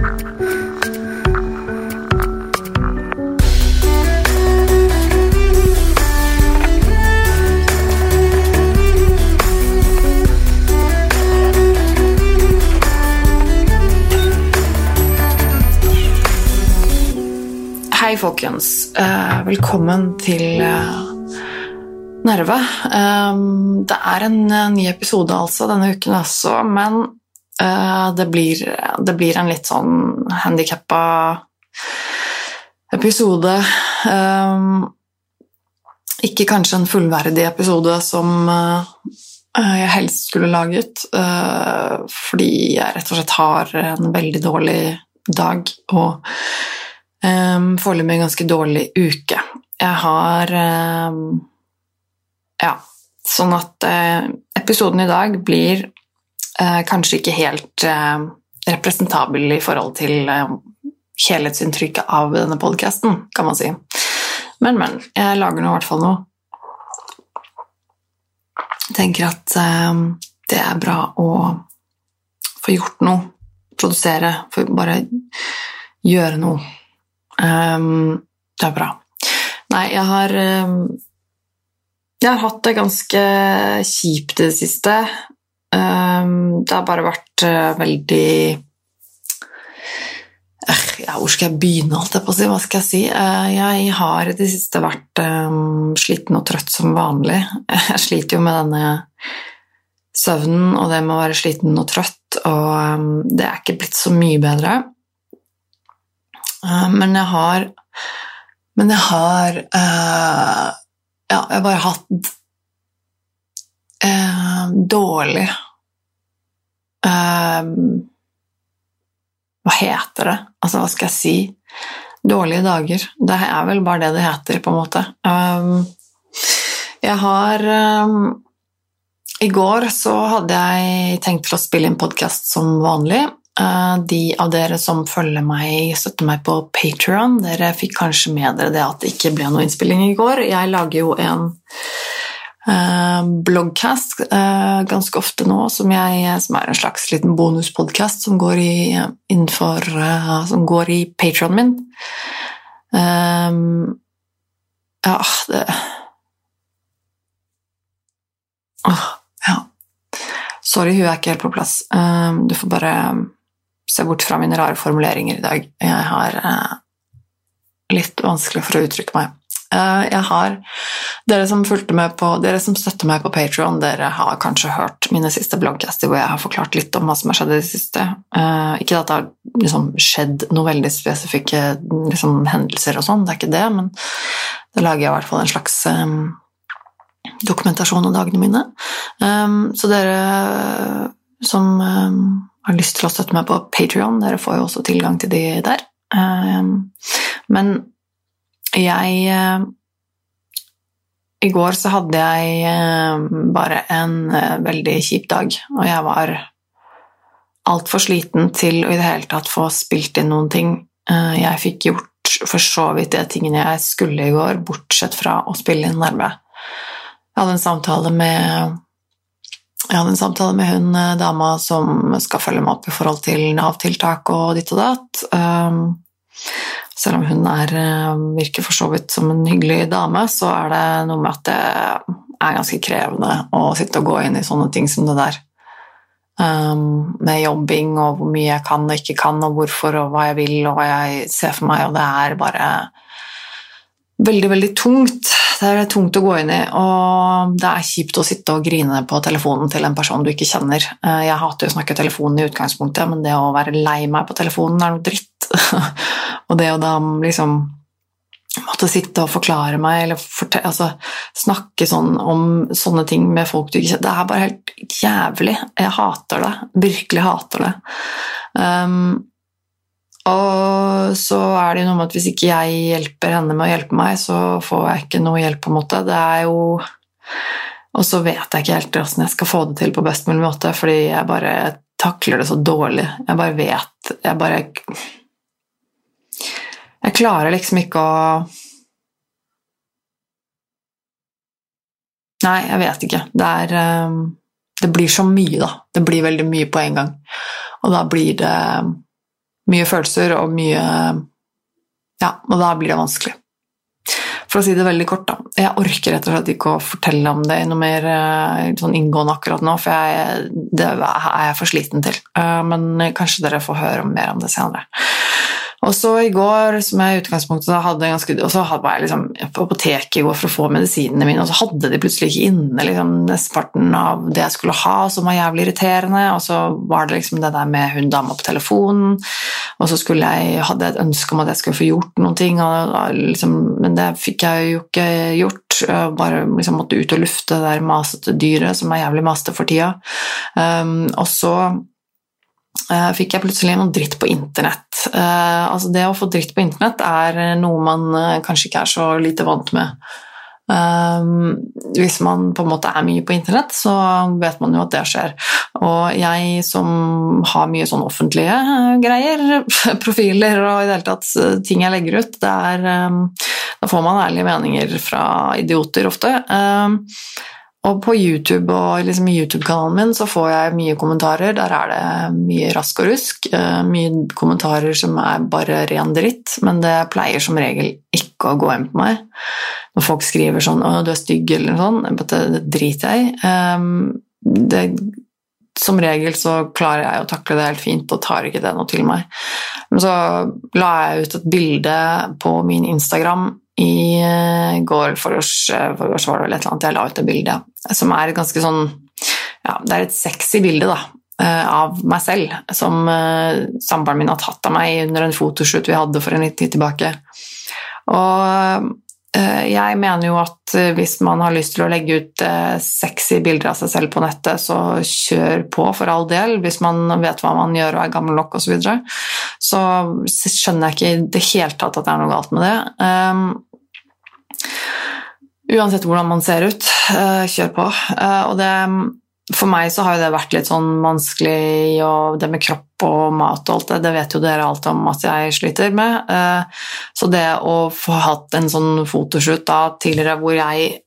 Hei folkens, velkommen til Nerve. Det en ny episode altså denne uken også, men det blir en litt sånn handicappet episode. Ikke kanskje en fullverdig episode som jeg helst skulle laget, fordi jeg rett og slett har en veldig dårlig dag og foreløpig en ganske dårlig uke. Jeg har sånn at episoden i dag blir kanskje ikke helt representabel i forhold til helhetsinntrykket av denne podcasten, kan man si. Men, jeg lager nå i hvert fall noe. Jeg tenker at det bra å få gjort noe, produsere, få bare gjøre noe. Det bra. Nei, jeg har hatt det ganske kjipt det siste. Det har bare vært veldig hvor skal jeg begynne alt det på å si? Hva skal jeg si? Jeg har det siste vært sliten og trøtt som vanlig. Jeg sliter jo med denne søvnen og det med å være sliten og trøtt, og det ikke blitt så mye bedre. Men jeg har bare hatt dårlig hva heter det? Altså, hva skal jeg si? Dårlige dager. Det vel bare det heter, på en måte. Jeg har I går så hadde jeg tenkt til å spille inn podcast som vanlig. De av dere som følger meg, støtter meg på Patreon, dere fikk kanskje med dere det at det ikke ble noe innspilling I går. Jeg lager jo en bloggcast ganske ofte nå, som en slags liten bonuspodcast som går som går I Patreon min. Sorry, hun ikke helt på plass. Du får bare se bort fra mine rare formuleringer I dag. Jeg har litt vanskelig for å uttrykke meg. Jeg har, dere som støtter meg på Patreon, dere har kanskje hørt mine siste bloggcaster hvor jeg har forklart litt om hva som har skjedd I det siste. Ikke at det har liksom skjedd noe veldig spesifikke liksom, hendelser og sånn, det ikke det, men da lager jeg I hvert fall en slags dokumentasjon av dagene mine. Så dere som har lyst til å støtte meg på Patreon, dere får jo også tilgang til de der. Men I går så hadde jeg bare en veldig kjip dag, og jeg var alt for sliten til å I det hele tatt få spilt inn noen ting. Jeg fikk gjort for så vidt de tingene jeg skulle I går, bortsett fra å spille inn Nerve. Jeg hadde en samtale med hun dama som skal følge meg opp I forhold til Nav-tiltak og ditt og datt. Selv om hun virker for så vidt som en hyggelig dame, så det noe med at det ganske krevende å sitte og gå inn I sånne ting som det der. Med jobbing og hvor mye jeg kan og ikke kan, og hvorfor og hva jeg vil og hva jeg ser for meg, og det bare veldig, veldig tungt. Det tungt å gå inn I, og det kjipt å sitte og grine på telefonen til en person du ikke kjenner. Jeg hater jo å snakke telefonen I utgangspunktet, men det å være lei meg på telefonen noe dritt. Og det å da liksom måtte sitte og forklare meg, eller snakke sånn om sånne ting med folk du ikke kjenner, det bare helt jævlig. Jeg hater det, virkelig hater det. Og så det jo noe med at hvis ikke jeg hjelper henne med å hjelpe meg, så får jeg ikke noe hjelp på en måte. Det jo... Og så vet jeg ikke helt hvordan jeg skal få det til på best mulig måte, fordi jeg bare takler det så dårlig. Jeg bare vet... Jeg klarer liksom ikke å... Nei, jeg vet ikke. Det blir så mye da. Det blir veldig mye på en gang. Og da blir det... mye følelser og mye, ja, og da blir det vanskelig. For å si det veldig kort da, jeg orker rett og slett ikke å fortelle om det noe mer sånn inngående akkurat nå, for det er jeg for sliten til. Men kanskje dere får høre mer om det senere. Og så i går, som jeg i utgangspunktet hadde og så var jeg liksom på apoteket i går for å få medisinene mine, og så hadde de plutselig ikke inne liksom, nesteparten av det jeg skulle ha, som var jævlig irriterende, og så var det liksom det der med hun dama på telefonen, og så hadde jeg et ønske om at jeg skulle få gjort noen ting, liksom, men det fikk jeg jo ikke gjort, bare liksom måtte ut og lufte det der masete dyret, som jævlig maste for tida. Og så fikk jeg plutselig noe dritt på internett. Altså det å få dritt på internett noe man kanskje ikke så lite vant med. Hvis man på en måte mye på internett, så vet man jo at det skjer. Og jeg som har mye sånn offentlige greier, profiler og i det hele tatt ting jeg legger ut, da får man ærlige meninger fra idioter ofte. Og på YouTube og liksom i YouTube-kanalen min så får jeg mye kommentarer, der det mye rask og rusk, mye kommentarer som bare ren dritt, men det pleier som regel ikke å gå inn på meg. Når folk skriver sånn, «Å, du stygg» eller noe sånt, det driter jeg i. Som regel så klarer jeg å takle det helt fint og tar ikke det noe til meg. Men så la jeg ut et bilde på min Instagram i går, for oss var det vel et eller annet, jeg la ut et bilde som et ganske sånn, ja, det et sexy bilde da, av meg selv, som samboeren min har tatt av meg under en fotoshoot vi hadde for en litt tid tilbake. Og jeg mener jo at hvis man har lyst til å legge ut sexy bilder av seg selv på nettet, så kjør på for all del, hvis man vet hva man gjør og gammel nok og så videre. Så skjønner jeg ikke i det hele tatt at det noe galt med det. Uansett hvordan man ser ut, kjør på. Og for meg så har jo det vært litt sånn vanskelig, og det med kropp og mat og alt det vet jo dere alt om at jeg sliter med. Så det å få hatt en sånn fotoshoot da tidligere, hvor jeg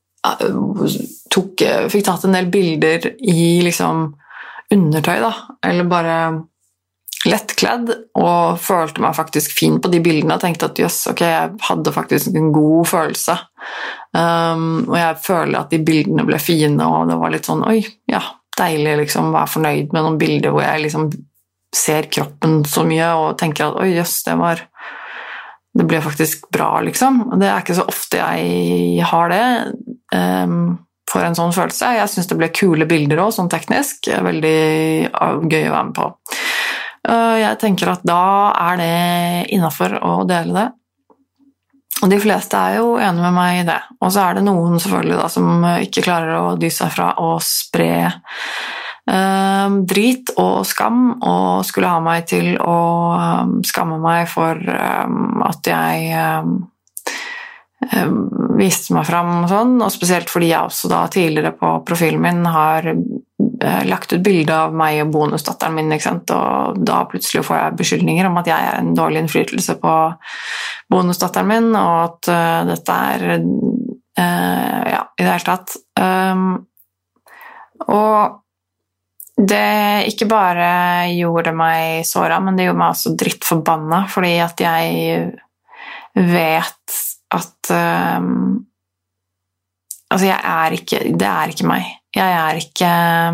fikk tatt en del bilder i liksom undertøy da, eller bare lettkledd, og følte meg faktisk fin på de bildene, og tenkte at jøss, ok, jeg hadde faktisk en god følelse. Og jeg føler at de bildene ble fine, og det var litt sånn, oi, ja, deilig liksom, være fornøyd med noen bilder hvor jeg liksom ser kroppen så mye, og tenker at, oi, jøss, det ble faktisk bra, liksom. Og det ikke så ofte jeg har det, for en sånn følelse. Jeg synes det ble kule bilder også, sånn teknisk, veldig gøy å være med på. Jeg tenker at da det innenfor å dele det. Og de fleste jo enige med meg i det. Og så det noen selvfølgelig da, som ikke klarer å dy seg fra å spre drit og skam, og skulle ha meg til å skamme meg for at jeg viste meg frem og sånn, og spesielt fordi jeg også da tidligere på profilen min har lagt ut bilde av meg og bonusdatteren min, ikke sant? Og da plutselig får jeg beskyldninger om at jeg en dårlig innflytelse på bonusdatteren min, og at dette ja, i det hele tatt. Og det ikke bare gjorde meg såret, men det gjorde meg også drittforbanna, fordi at jeg vet at altså det ikke meg. Jeg ikke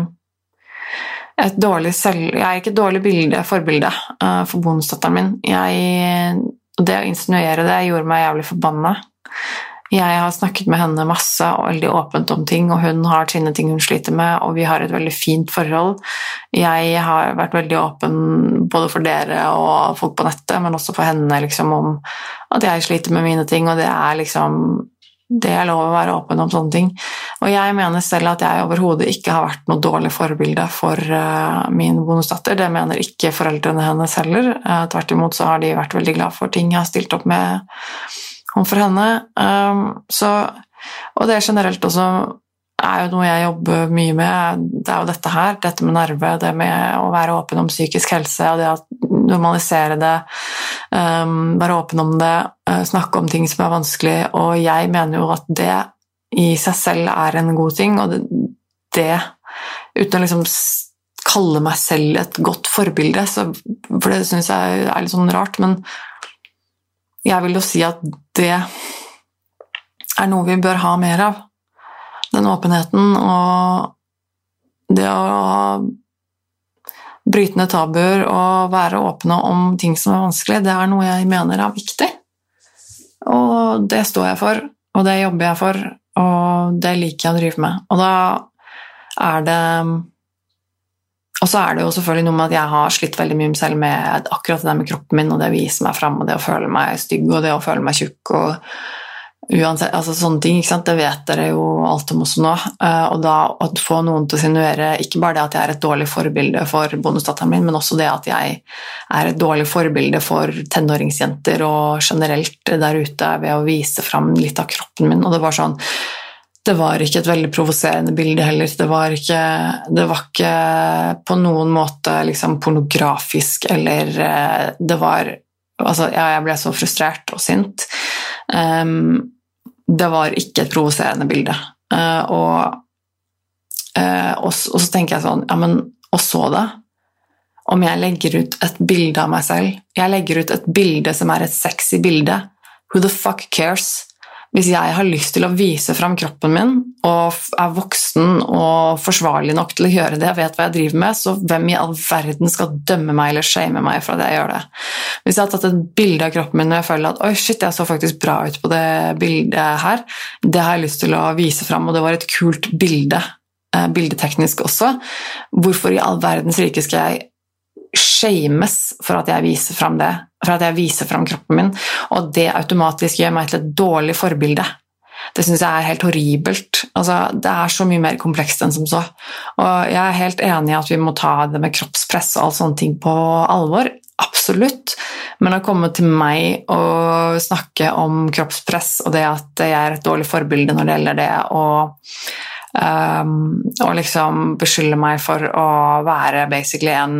et dårlig ikke et dårlig forbilde for bonusdatteren min. Det å insinuere det gjorde meg jævlig forbanna. Jeg har snakket med henne masse og veldig åpent om ting, og hun har sine ting hun sliter med, og vi har et veldig fint forhold. Jeg har vært veldig åpen både for dere og folk på nettet, men også for henne liksom, om at jeg sliter med mine ting, og det liksom det lov å være åpen om sånne ting. Og jeg mener selv at jeg overhodet ikke har vært noe dårlig forbilde for min bonusdatter. Det mener ikke foreldrene hennes heller. Tvert imot så har de vært veldig glad for ting jeg har stilt opp med for henne. Og det generelt også jo noe jeg jobber mye med. Det jo dette med nerve, det med å være åpen om psykisk helse, og det å normalisere det, være åpen om det, snakke om ting som vanskelig, og jeg mener jo at det i seg selv en god ting, og det uten å liksom kalle meg selv et godt forbilde, for det synes jeg litt sånn rart, men jeg vil jo si at det noe vi bør ha mer av. Den åpenheten og det å bryte ned tabuer og være åpne om ting som vanskelig, det noe jeg mener viktig. Og det står jeg for, og det jobber jeg for, og det liker jeg å drive med. Og da det og så det jo selvfølgelig noe med at jeg har slitt veldig mye selv med akkurat det der med kroppen min, og det å vise meg frem, og det å føle meg stygg, og det å føle meg tjukk, og uansett, altså sånne ting, ikke sant? Det vet dere jo alt om også nå, og da å få noen til å sinuere, ikke bare det at jeg et dårlig forbilde for bonusdatteren min, men også det at jeg et dårlig forbilde for tenåringsjenter og generelt der ute ved å vise frem litt av kroppen min, og det var sånn, det var ikke et veldig provoserende bilde heller, det var ikke på noen måte liksom pornografisk, eller det var, altså jeg ble så frustrert og sint, det var ikke et provoserende bilde, og så tenker jeg sånn, ja, men, og så det, om jeg legger ut et bilde av meg selv, jeg legger ut et bilde som et sexy bilde, who the fuck cares? Hvis jeg har lyst til å vise frem kroppen min, og voksen og forsvarlig nok til å gjøre det, jeg vet hva jeg driver med, så hvem i all verden skal dømme meg eller shame meg for at jeg gjør det? Hvis jeg har tatt et bilde av kroppen min, og jeg føler at, oi shit, jeg så faktisk bra ut på det bildet her, det har jeg lyst til å vise frem, og det var et kult bilde, bildeteknisk også, hvorfor i all verdens rike skal jeg shames for at jeg viser frem det, for at jeg viser frem kroppen min, og det automatisk gjør meg til et dårlig forbilde. Det synes jeg helt horribelt. Altså, det så mye mer komplekst enn som så. Og jeg helt enig i at vi må ta det med kroppspress og alle sånne ting på alvor, absolutt, men å komme til meg og snakke om kroppspress og det at jeg et dårlig forbilde når det gjelder det, og liksom beskylde meg for å være basically en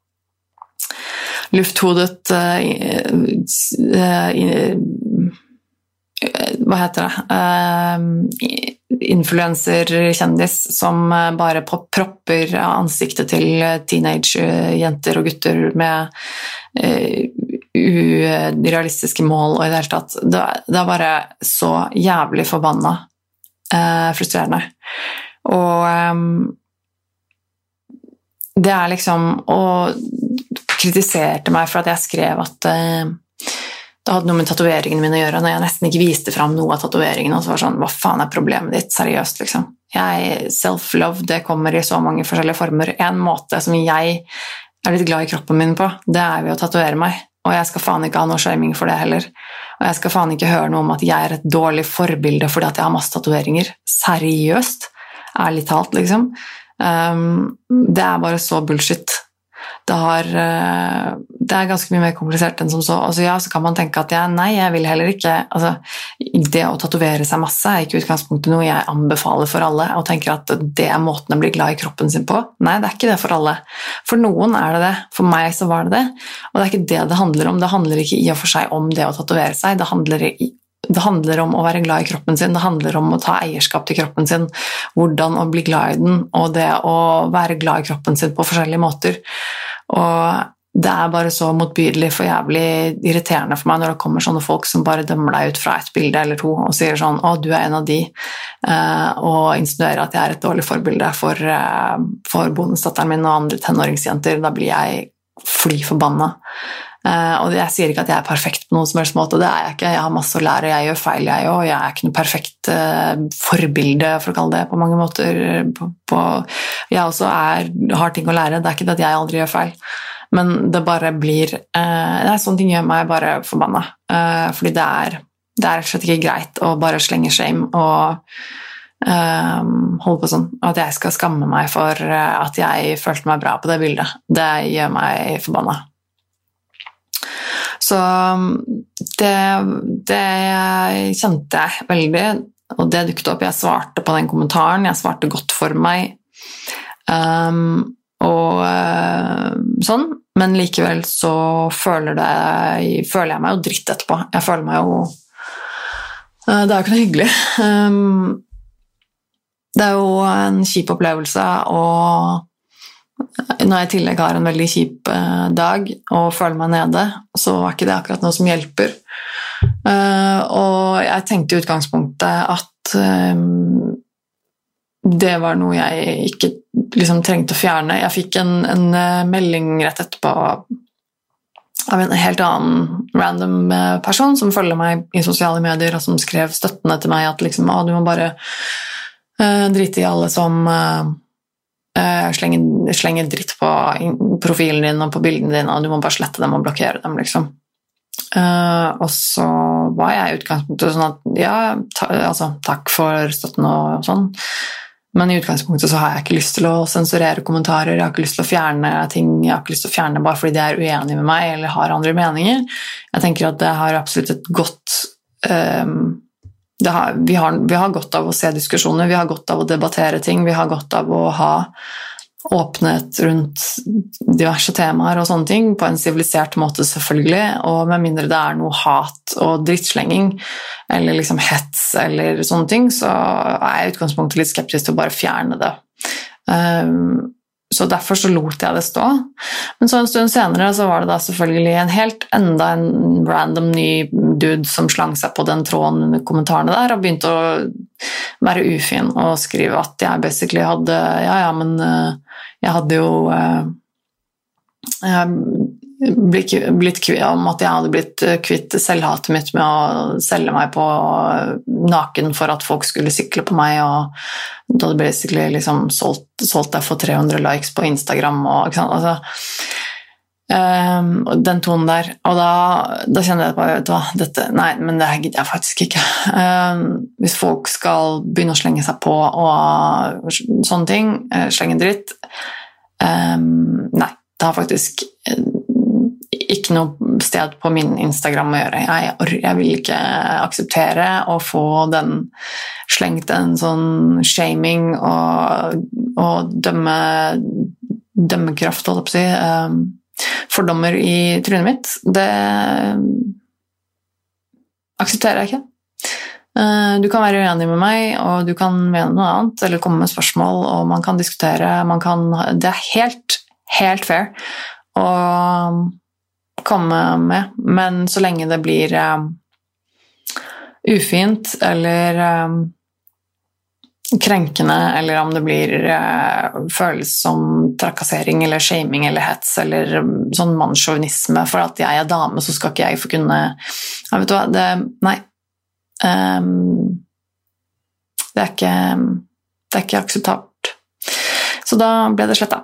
lufthodet hva heter det? Influencer-kjendis som bare propper ansiktet til teenage-jenter og gutter med urealistiske mål og i det hele tatt. Det bare så jævlig forbannet frustrerende. Og det liksom og kritiserte meg for at jeg skrev at det hadde noe med tatueringen min å gjøre, når jeg nesten ikke viste frem noe av tatueringen, og så var det sånn, hva faen problemet ditt, seriøst liksom. Self-love, det kommer i så mange forskjellige former. En måte som jeg litt glad i kroppen min på, det ved å tatuere meg, og jeg skal faen ikke ha noe shaming for det heller, og jeg skal faen ikke høre noe om at jeg et dårlig forbilde fordi at jeg har masse tatueringer. Seriøst, ærlig talt liksom. Det bare så bullshit. Det ganske mye mer komplisert enn som så. Altså, ja, så kan man tenke at nei, jeg vil heller ikke altså, det å tatovere seg masse ikke utgangspunktet noe jeg anbefaler for alle, og tenker at det måten å bli glad i kroppen sin på. Nei, det ikke det for alle. For noen det det. For meg så var det. Og det ikke det det handler om. Det handler ikke i og for seg om det å tatovere seg. Det handler om å være glad i kroppen sin, det handler om å ta eierskap til kroppen sin, hvordan å bli glad i den, og det å være glad i kroppen sin på forskjellige måter. Og det bare så motbydelig for jævlig irriterende for meg når det kommer sånne folk som bare dømmer deg ut fra et bilde eller to og sier sånn, å, du en av de, og insinuerer at jeg et dårlig forbilde for bonusdatteren min og andre tenåringsjenter. Da blir jeg fly forbannet. Og jeg sier ikke at jeg perfekt på noen som helst måte, det jeg ikke, jeg har masse å lære, jeg gjør feil jeg også, jeg ikke noe perfekt forbilde for å kalle det på mange måter, jeg også har ting å lære, det ikke det at jeg aldri gjør feil, men det bare blir, sånne ting gjør meg bare forbannet, fordi det rett og slett ikke greit å bare slenge shame og holde på sånn, at jeg skal skamme meg for at jeg følte meg bra på det bildet, det gjør meg forbannet. Så det kjente jeg veldig, og det dukket opp, jeg svarte på den kommentaren, jeg svarte godt for meg, og sånn, men likevel så føler jeg meg jo dritt etterpå, jeg føler meg jo, det jo ikke noe hyggelig, det jo en kjip opplevelse, og når jeg i tillegg har en veldig kjip dag og føler meg nede, så er ikke det akkurat noe som hjelper. Og jeg tenkte i utgangspunktet at det var noe jeg ikke liksom trengte å fjerne. Jeg fikk en melding rett etterpå av en helt annen random person som følger meg i sosiale medier, og som skrev støttende til meg at liksom, du må bare drite i alle som slenger dritt på profilen din og på bildene dine, og du må bare slette dem og blokkere dem, liksom. Og så var jeg i utgangspunktet sånn at takk for støtten og sånn, men i utgangspunktet så har jeg ikke lyst til å sensurere kommentarer, jeg har ikke lyst til å fjerne ting, jeg har ikke lyst til å fjerne bare fordi de er uenige med meg eller har andre meninger. Jeg tenker at det har absolutt et godt vi har godt av å se diskusjoner, vi har godt av å debattere ting, vi har godt av å ha åpnet rundt diverse temaer og sånne ting, på en sivilisert måte selvfølgelig, og med mindre det er noe hat og drittslenging, eller liksom hets eller sånne ting, så er jeg i utgangspunktet litt skeptisk til å bare fjerne det. Så derfor så lot jeg det stå. Men så en stund senere så var det da selvfølgelig enda en random ny dude som slang seg på den tråden under kommentarene der, og begynte å være ufin og skrive at jeg basically hadde, men jeg hadde jo blitt kvitt, om at jeg hadde blitt kvitt selvhatet mitt med å selge meg på naken for at folk skulle sikle på meg, og da hadde basically liksom solgt deg for 300 likes på Instagram, og ikke sant, altså den tonen der, og da kjenner jeg bare, vet du hva, nei, men det her gidder jeg faktisk ikke. Hvis folk skal begynne å slenge seg på og sånne ting, slenge dritt, nei, det har faktisk ikke noe sted på min Instagram å gjøre. Jeg vil ikke akseptere å få den slengt en sånn shaming og dømmekraft, holdt jeg på å si, fordommer i trynet mitt. Det aksepterer jeg ikke. Du kan være uenig med meg, og du kan mene noe annet, eller komme med spørsmål, og man kan diskutere, det er helt fair å komme med, men så lenge det blir ufint, eller krenkende, eller om det blir føles som trakassering, eller shaming, eller hets, eller sånn mannssjåvinisme, for at jeg er dame, så skal ikke jeg få kunne, vet du hva, nei, det er ikke akseptabelt. Så da ble det slettet.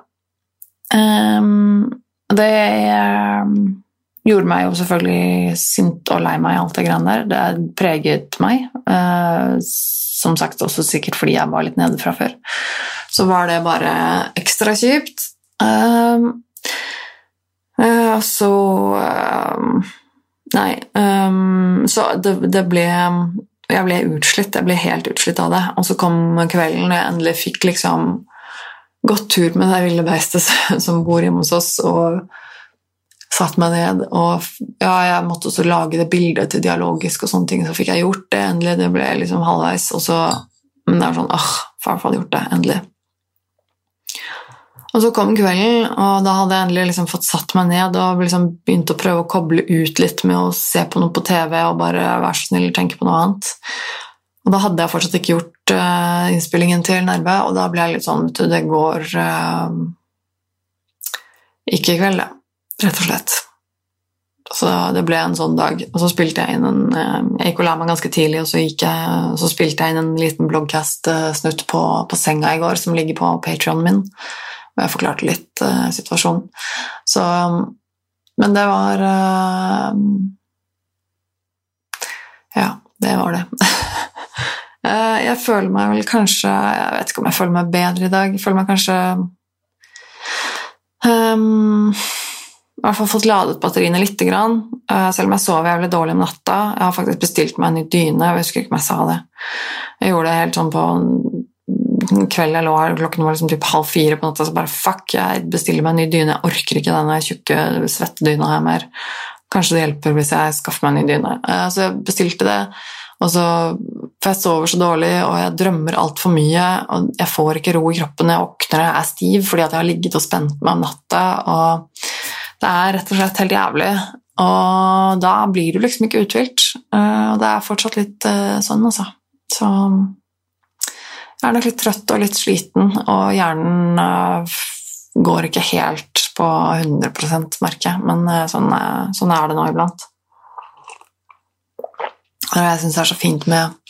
Det gjorde meg jo selvfølgelig sint og lei meg, alt det grann der. Det preget meg, som sagt også sikkert fordi jeg var litt nede fra før. Så var det bare ekstra kjipt. Så det ble, jeg ble utslitt, jeg ble helt utslitt av det, og så kom kvelden, og jeg endelig fikk liksom gått tur med det ville beistet som bor hjemme hos oss, og satt meg ned, og jeg måtte også lage det bildet til dialogisk og sånne ting, så fikk jeg gjort det endelig, det ble liksom halvveis, og så, men det var sånn, farfar hadde gjort det, endelig. Og så kom kvelden, og da hadde jeg endelig liksom fått satt meg ned, og liksom begynt å prøve å koble ut litt med å se på noe på TV, og bare være så snill og tenke på noe annet. Og da hadde jeg fortsatt ikke gjort innspillingen til Nerve, og da ble jeg litt sånn, vet du, det går ikke i kveld, rett og slett. Så det ble en sånn dag, og så spilte jeg inn jeg gikk og la meg ganske tidlig, og så spilte jeg inn en liten bloggcast-snutt på senga i går, som ligger på Patreon min, og jeg forklarte litt situasjonen. Så, men det var det var det. Jeg føler meg vel kanskje, jeg vet ikke om jeg føler meg bedre i dag, jeg føler meg kanskje i hvert fall fått ladet batteriene litt grann, selv om jeg sover jævlig dårlig om natta. Jeg har faktisk bestilt meg en ny dyne, jeg husker ikke om jeg sa det. Jeg gjorde det helt sånn på en kveld jeg lå her, klokken var liksom typ 3:30 på natta, så bare fuck, jeg bestiller meg en ny dyne, jeg orker ikke denne tjukke svettedyna her mer. Kanskje det hjelper hvis jeg skaffer meg en ny dyne. Så jeg bestilte det, og så for jeg sover så dårlig, og jeg drømmer alt for mye, og jeg får ikke ro i kroppen, jeg våkner, jeg er stiv fordi at jeg har ligget og spent meg om natta, og det rett og slett helt jævlig, og da blir du liksom ikke uthvilt, og det fortsatt litt sånn, altså. Så jeg nok litt trøtt og litt sliten, og hjernen går ikke helt på 100% merke, men sånn det nå iblant. Og jeg synes det så fint med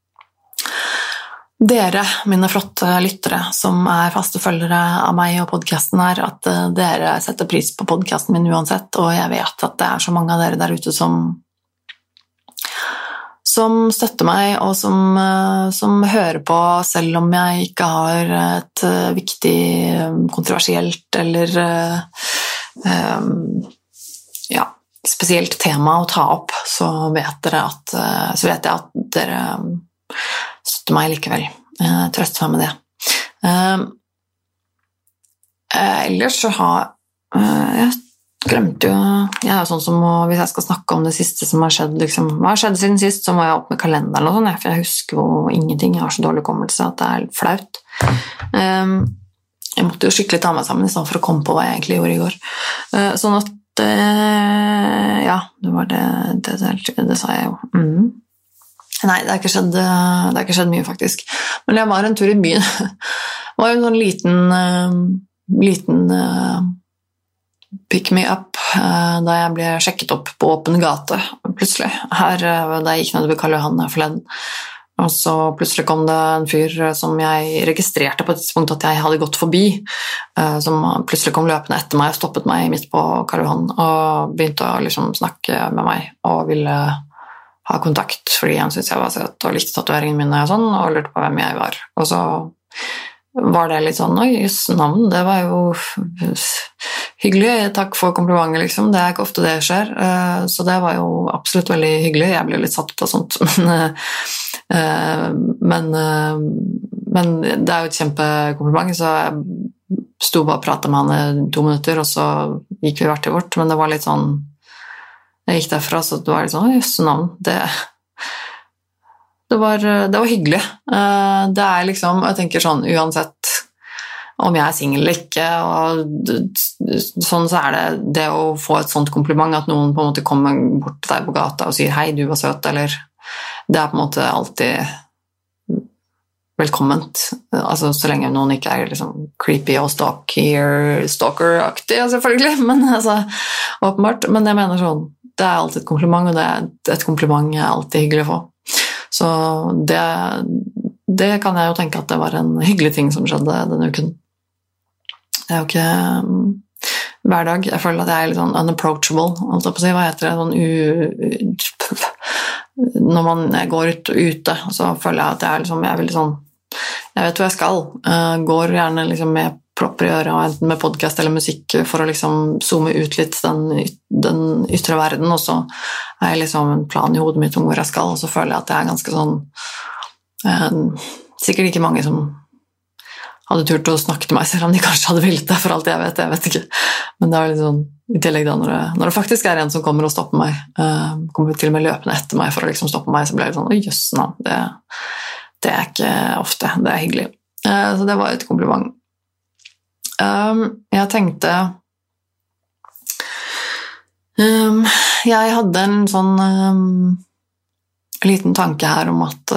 dere, mine flotte lyttere, som faste følgere av meg og podcasten her, at dere setter pris på podcasten min uansett, og jeg vet at det så mange av dere der ute som støtter meg, og som hører på, selv om jeg ikke har et viktig, kontroversielt eller spesielt tema å ta opp, så vet jeg at dere støtter meg likevel. Trøster meg med det. Ellers så jeg glemte jo, jeg sånn som hvis jeg skal snakke om det siste som har skjedd, liksom, hva har skjedd siden sist, så må jeg opp med kalenderen og sånn, for jeg husker jo ingenting, jeg har så dårlig hukommelse at det litt flaut. Jeg måtte jo skikkelig ta meg sammen i stedet for å komme på hva jeg egentlig gjorde i går. Sånn at ja, det var det sa jeg jo. Nei, det har ikke skjedd mye faktisk. Men jeg var en tur i byen. Det var en sånn liten pick me up da jeg ble sjekket opp på åpen gate plutselig. Her, da jeg gikk ned ved Karl Johan her forleden. Og så plutselig kom det en fyr som jeg registrerte på et tidspunkt at jeg hadde gått forbi, som plutselig kom løpende etter meg og stoppet meg midt på Karl Johan og begynte å liksom snakke med meg og ville ha kontakt fordi han syntes jeg var søt og likte tatoveringen min og sånn, og lurte på hvem jeg var. Og så var det litt sånn, oi, just navn, det var jo hyggelig, takk for komplimentet liksom, det ikke ofte det skjer, så det var jo absolutt veldig hyggelig, jeg ble litt satt ut av sånt, men det jo et kjempekompliment, så jeg sto bare og pratet med han i 2 minutter, og så gikk vi hvert til vårt, men det var litt sånn, jeg gikk derfra, så det var litt sånn, just navn, det var hyggelig. Det liksom, jeg tenker sånn, uansett om jeg single eller ikke, og sånn så det å få et sånt kompliment, at noen på en måte kommer bort til deg på gata og sier, hei, du var søt, eller det på en måte alltid velkomment, altså så lenge noen ikke liksom creepy og stalker-aktig, selvfølgelig, men altså, åpenbart, men jeg mener sånn, det alltid et kompliment, og et kompliment alltid hyggelig å få. Så det kan jeg jo tenke at det var en hyggelig ting som skjedde denne uken. Det jo ikke hver dag. Jeg føler at jeg litt sånn unapproachable, altså på å si, hva heter det, sånn når man går ute, så føler jeg at liksom, jeg veldig sånn, jeg vet hvor jeg skal, går gjerne liksom med propper i øret, enten med podcast eller musikk, for å liksom zoome ut litt den ytre verden, og så jeg liksom en plan i hodet mitt om hvor jeg skal, og så føler jeg at det ganske sånn, sikkert ikke mange som hadde turt å snakke til meg, selv om de kanskje hadde villet det, for alt jeg vet ikke, men det litt sånn, i tillegg da, når det faktisk en som kommer og stopper meg, kommer til og med løpende etter meg for å liksom stoppe meg, så ble det sånn, oi, jøss, det ikke ofte, det hyggelig, så det var et kompliment. Jeg tenkte jeg hadde en sånn liten tanke her om at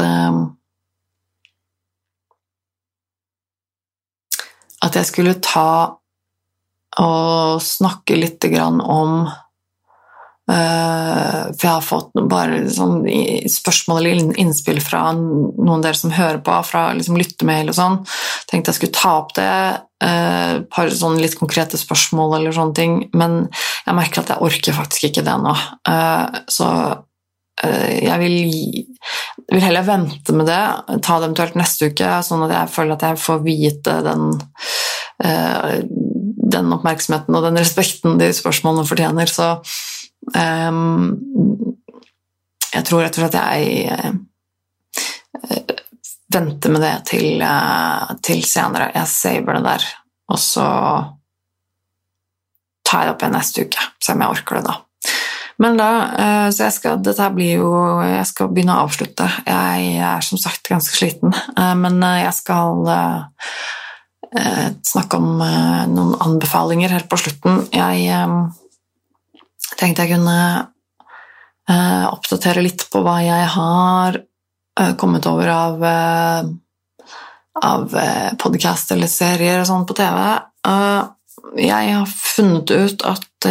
jeg skulle ta og snakke litt grann om for jeg har fått bare sånn spørsmål eller innspill fra noen av dere som hører på, fra liksom lyttemail og sånn, tenkte jeg skulle ta opp det, par sånn litt konkrete spørsmål eller sånne ting, men jeg merker at jeg orker faktisk ikke det nå, så jeg vil heller vente med det, ta det eventuelt neste uke, sånn at jeg føler at jeg får vite den oppmerksomheten og den respekten de spørsmålene fortjener, så jeg tror rett og slett jeg venter med det til senere. Jeg saver det der, og så tar jeg det opp igjen neste uke, så om jeg orker det da. Men da, så dette blir jo, jeg skal begynne å avslutte. Jeg som sagt ganske sliten, men jeg skal snakke om noen anbefalinger helt på slutten. Jeg tenkte jeg kunne oppdatere litt på hva jeg har kommet over av podcast eller serier og sånn på TV. Jeg har funnet ut at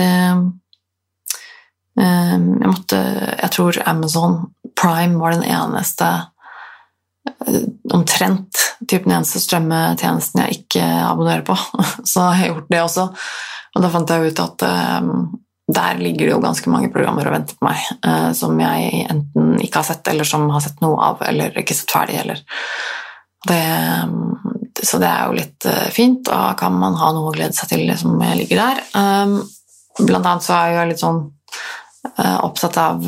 jeg tror Amazon Prime var den eneste omtrent den eneste strømmetjenesten jeg ikke abonnerer på, så jeg har gjort det også, og da fant jeg ut at der ligger det jo ganske mange programmer og venter på meg, som jeg enten ikke har sett, eller som har sett noe av, eller ikke sett ferdig, eller så det er jo litt fint, og da kan man ha noe å glede seg til som ligger der. Blant annet så er jeg litt sånn opptatt av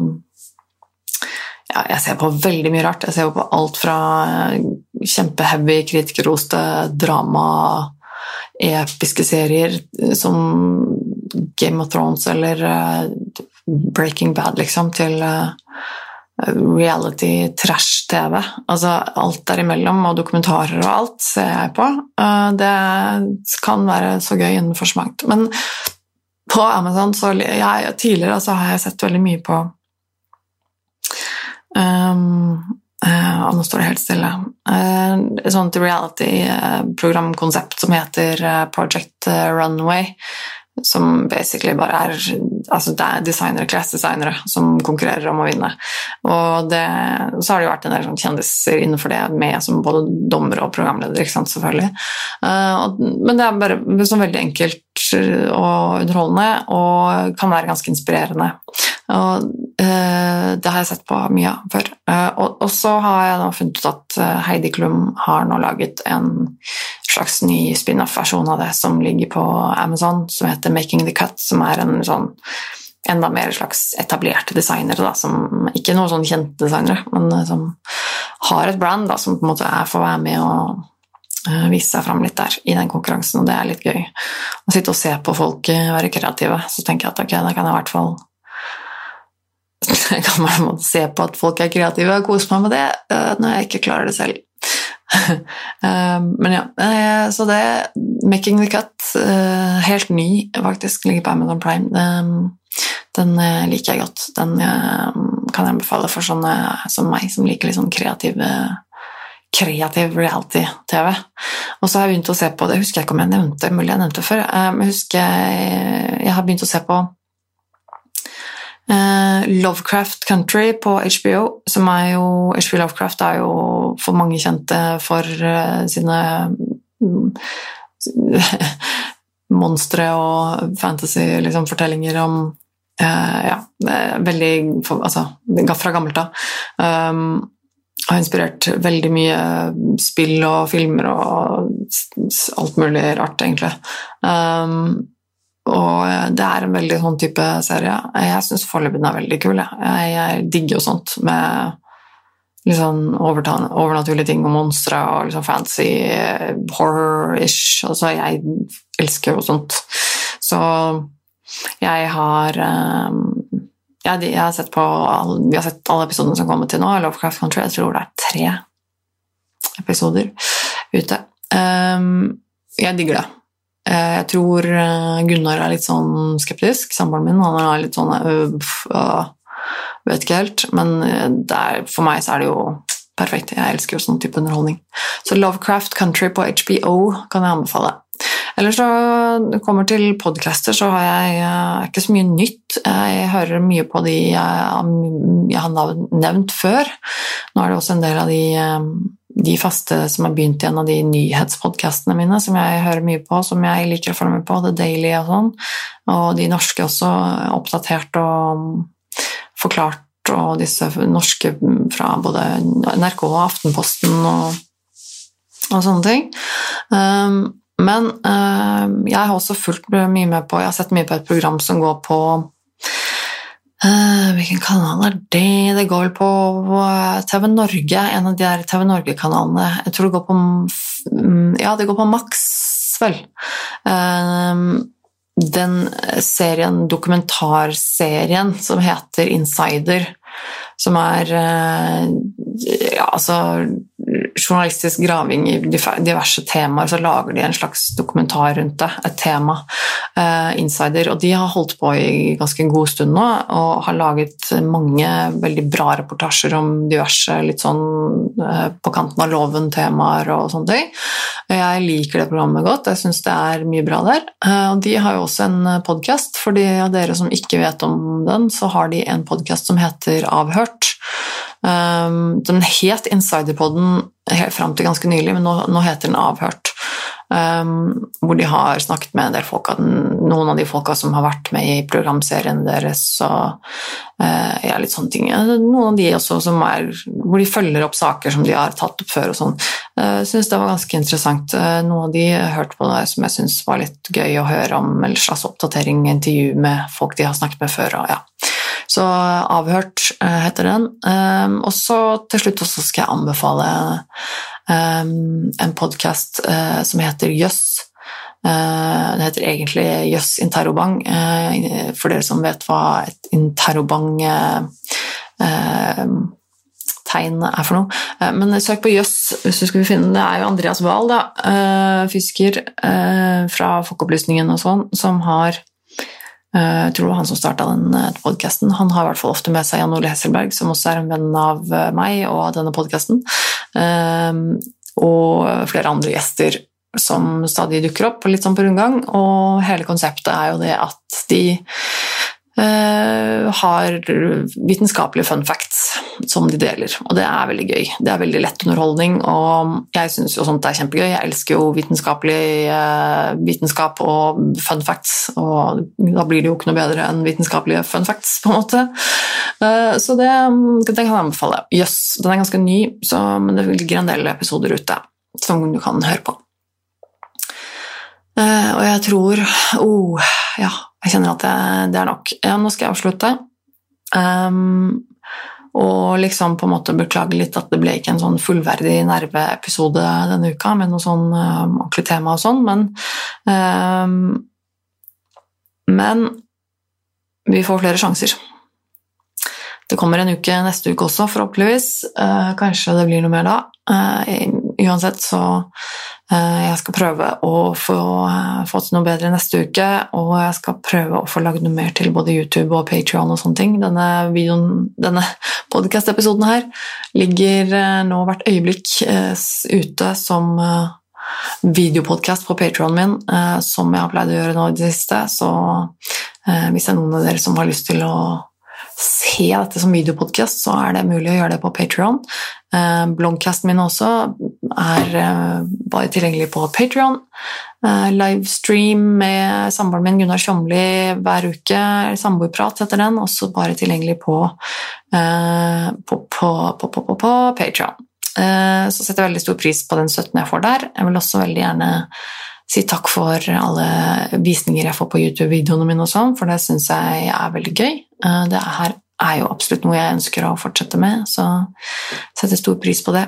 jeg ser på veldig mye rart. Jeg ser jo på alt fra kjempeheavy kritikerroste drama, episke serier som Game of Thrones eller Breaking Bad liksom, til reality trash-tv. Altså alt derimellom, og dokumentarer og alt ser jeg på. Det kan være så gøy innenfor så mangt. Men på Amazon tidligere så har jeg sett veldig mye på og nå står det helt stille et sånt reality-programkonsept som heter Project Runway, som basically bare altså det designere, class-designere som konkurrerer om å vinne, og så har det jo vært en del sånn kjendiser innenfor det med som både dommer og programleder, ikke sant, selvfølgelig, men det er bare sånn veldig enkelt og underholdende og kan være ganske inspirerende, og det har jeg sett på mye før, og så har jeg nå funnet ut at Heidi Klum har nå laget en slags ny spin-off-versjon av det som ligger på Amazon, som heter Making the Cut, som er en sånn enda mer slags etablerte designere da, som ikke noen sånn kjente designere, men som har et brand da, som på en måte får være med og vise seg frem litt der i den konkurransen, og det er litt gøy å sitte og se på folk være kreative. Så tenker jeg at ok, da kan jeg i hvert fall jeg kan bare se på at folk er kreative og kose meg med det når jeg ikke klarer det selv. Men ja, så det Making the Cut, helt ny faktisk, ligger på Amazon Prime. Den liker jeg godt. Den kan jeg anbefale for sånne som meg, som liker litt sånn kreativ reality-tv. Og så har jeg begynt å se på, det husker jeg ikke om jeg nevnte, mulig jeg nevnte før, men jeg har begynt å se på Lovecraft Country på HBO, som er jo HBO Lovecraft er jo for mange kjente for sine monstre og fantasy liksom, fortellinger om veldig altså, fra gammelt da har inspirert veldig mye spill og filmer og alt mulig rart egentlig og det er en veldig sånn type serie. Jeg synes foreløpig den er veldig kul. Jeg digger jo sånt med liksom overnaturlige ting og monstre og liksom fantasy, horror-ish. Altså, jeg elsker jo sånt. Så jeg har sett på vi har sett alle episodene som kommer til nå, Lovecraft Country. Jeg tror det er 3 episoder ute. Jeg digger det. Jeg tror Gunnar er litt sånn skeptisk, samboeren min, han er litt sånn vet ikke helt, men for meg så er det jo perfekt, jeg elsker jo sånn type underholdning. Så Lovecraft Country på HBO kan jeg anbefale. Eller så kommer til podcaster, så har jeg ikke så mye nytt. Jeg hører mye på de jeg har nevnt før. Nå er det også en del av de faste som har begynt i en av de nyhetspodcastene mine, som jeg hører mye på, som jeg liker å følge med på, The Daily og sånn, og de norske også, oppdatert og forklart, og disse norske fra både NRK og Aftenposten og sånne ting. Men jeg har også fulgt mye med på, jeg har sett mye på et program som går på hvilken kanal er det? Det går vel på TV Norge, en av de der TV Norge-kanalene. Jeg tror det går på Max, vel. den dokumentarserien som heter Insider, som journalistisk graving i diverse temaer, så lager de en slags dokumentar rundt det, et tema, Insider, og de har holdt på i ganske en god stund nå, og har laget mange veldig bra reportasjer om diverse litt sånn på kanten av loven temaer og sånne ting. Jeg liker det programmet godt, jeg synes det mye bra der, og de har jo også en podcast, for de av dere som ikke vet om den, så har de en podcast som heter Avhørt. Den het Insiderpodden helt frem til ganske nylig, men nå heter den Avhørt, hvor de har snakket med en del folk, noen av de folka som har vært med i programserien deres, og litt sånne ting. Noen av de også hvor de følger opp saker som de har tatt opp før og sånn. Jeg synes det var ganske interessant. Noen av de hørte på det som jeg synes var litt gøy å høre om, eller slags oppdatering, intervju med folk de har snakket med før, og ja. Så Avhørt heter den. Og så til slutt også skal jeg anbefale en podcast som heter Jøss. Det heter egentlig Jøss Interrobang, for dere som vet hva et interrobang tegn for noe. Men søk på Jøss, hvis du skulle finne det, jo Andreas Wahl, fysiker fra Folkeopplysningen og sånn, som har jeg tror det var han som startet den podcasten. Han har I hvert fall ofte med seg Jan Ole Hesselberg, som også en venn av meg og av denne podcasten, og flere andre gjester som stadig dukker opp litt sånn på rundgang, og hele konseptet jo det at de har vitenskapelige fun facts som de deler, og det veldig gøy. Det veldig lett underholdning, og jeg synes jo sånt kjempegøy. Jeg elsker jo vitenskap og fun facts, og da blir det jo ikke noe bedre enn vitenskapelige fun facts, på en måte. Så det kan jeg anbefale. Jøss, den ganske ny, men det ligger en del episoder ute som du kan høre på. Og jeg tror, jeg kjenner at det nok. Ja, nå skal jeg avslutte. Og liksom på en måte beklage litt at det ble ikke en sånn fullverdig nerveepisode denne uka, med noe sånn ordentlig tema og sånn, men vi får flere sjanser. Det kommer en uke neste uke også, forhåpentligvis. Kanskje det blir noe mer da. Uansett så jeg skal prøve å få til noe bedre neste uke, og jeg skal prøve å få lagd noe mer til både YouTube og Patreon og sånne ting. Denne podcast-episoden her ligger nå hvert øyeblikk ute som videopodcast på Patreon min, som jeg har pleid å gjøre nå I det siste, så hvis det noen av dere som har lyst til å se dette som videopodcast, så det mulig å gjøre det på Patreon. Blogcasten min også bare tilgjengelig på Patreon. Livestream med samboeren min Gunnar Tjomli hver uke, samboerprat heter den, også bare tilgjengelig på Patreon. Så setter jeg veldig stor pris på den støtten jeg får der. Jeg vil også veldig gjerne si takk for alle visninger jeg får på YouTube-videoene mine og sånn, for det synes jeg veldig gøy. Det her jo absolutt noe jeg ønsker å fortsette med, så setter stor pris på det.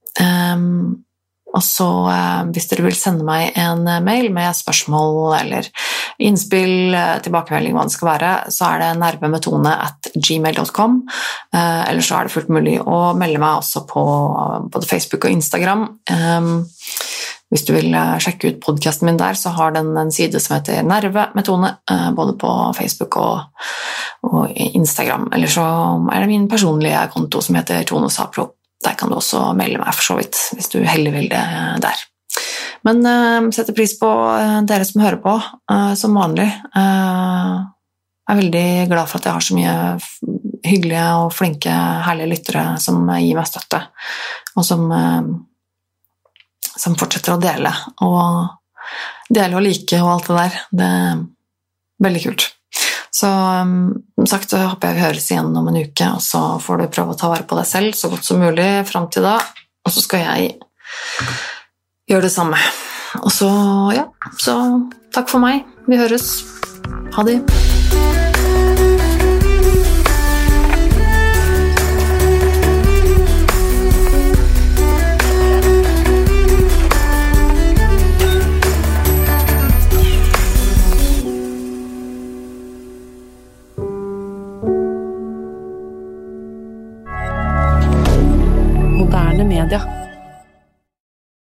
Og så hvis dere vil sende meg en mail med spørsmål eller innspill, tilbakemelding, hva det skal være, så det nervemetone@gmail.com, eller så det fullt mulig å melde meg også på både Facebook og Instagram. Hvis du vil sjekke ut podcasten min der, så har den en side som heter Nerve med Tone, både på Facebook og Instagram. Eller så det min personlige konto som heter Tone Sapro. Der kan du også melde meg for så vidt, hvis du heller vil det der. Men setter pris på dere som hører på, som vanlig. Veldig glad for at jeg har så mye hyggelige og flinke, herlige lyttere som gir meg støtte, og som fortsetter å dele og like og alt det der. Det veldig kult. Så som sagt så håper jeg vi høres igjen om en uke, og så får du prøve å ta vare på deg selv så godt som mulig frem til da, og så skal jeg gjøre det samme. Og så, så takk for meg. Vi høres. Ha det.